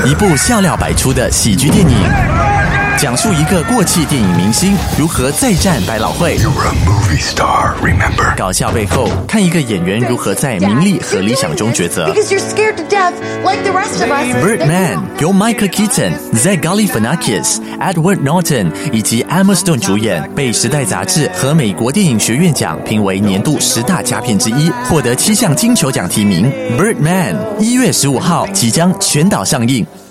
一部笑料百出的喜剧电影，讲述一个过气电影明星如何再战百老汇。 You were a movie star, remember? 搞笑背后，看一个演员如何在名利和理想中抉择。 Because you're scared to death, like the rest of us. Birdman 由 Michael Keaton、Zach Galifianakis、Edward Norton 以及 Emma Stone 主演，被《时代》杂志和美国电影学院奖评为年度10大佳片之一，获得7项金球奖提名。Birdman 1月15号即将全岛上映。